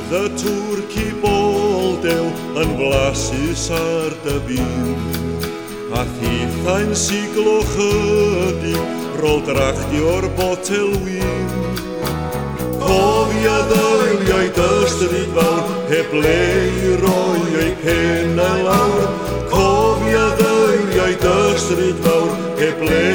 Bydd y twrci boldew yn blasu sar dy byn, a thithau'n siglo chydig rôl drachdi o'r botel wyn. Cofia ddeiliau dy stryd fawr, heb le i roi ei pennau lawr. Cofia ddeiliau dy stryd fawr, heb le